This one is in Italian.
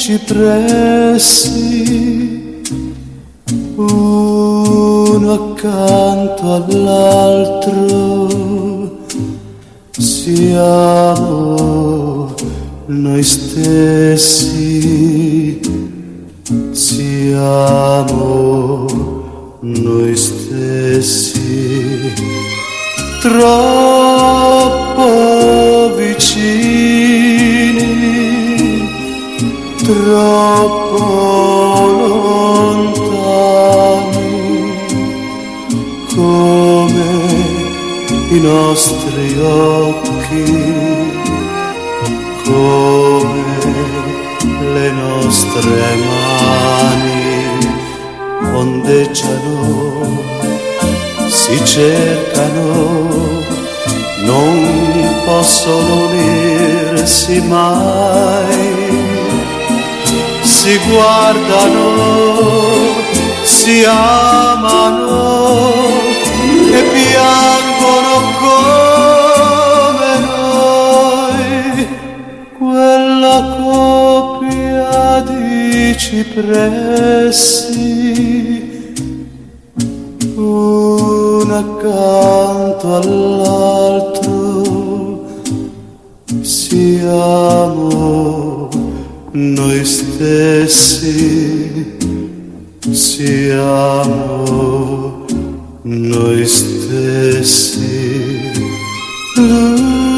cipressi, uno accanto all'altro, siamo noi stessi, siamo noi stessi, troppo vicini, troppo lontani, come i nostri occhi, come le nostre mani ondeggiano, si cercano, non possono unirsi mai, si guardano, si amano e piangono come noi, quella coppia di cipressi, uno accanto all'altro, siamo noi stessi, siamo noi stessi.